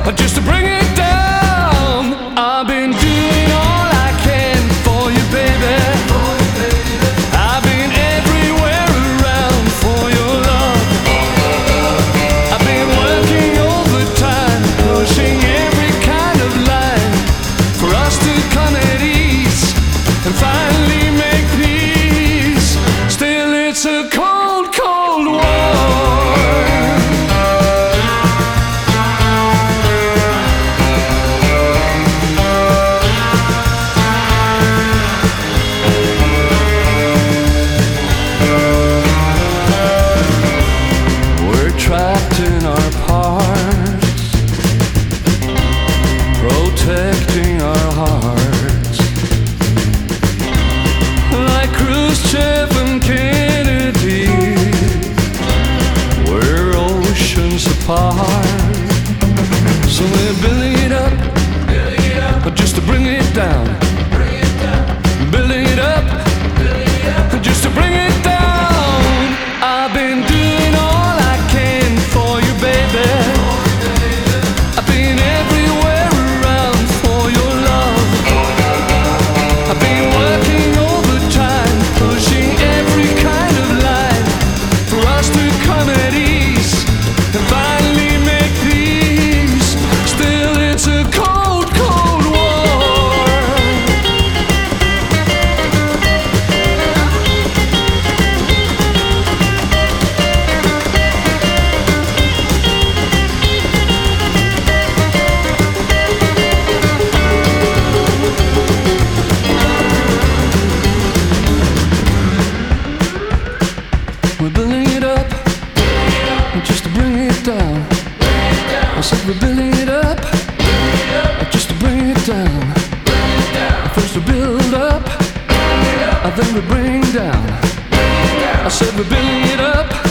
just to bring it down. I've been doing all I can for you, baby. I've been everywhere around for your love. I've been working overtime, pushing every kind of line for us to come at ease and finally make peace. Still, it's a cold, cold war. Trapped in our parts, protecting our hearts, like Khrushchev and Kennedy. We're oceans apart, so we're building it up, just to bring it down. Building it up, just to bring it down. I've been doing all I can for you, baby. I've been everywhere around for your love. I've been working overtime, pushing every kind of line for us to come at ease and finally make peace. Still, it's a cold, cold war. We're building it up, just to bring it down. I said we're building it up, just to bring it down. First we build up, then we bring down. I said we're building it up.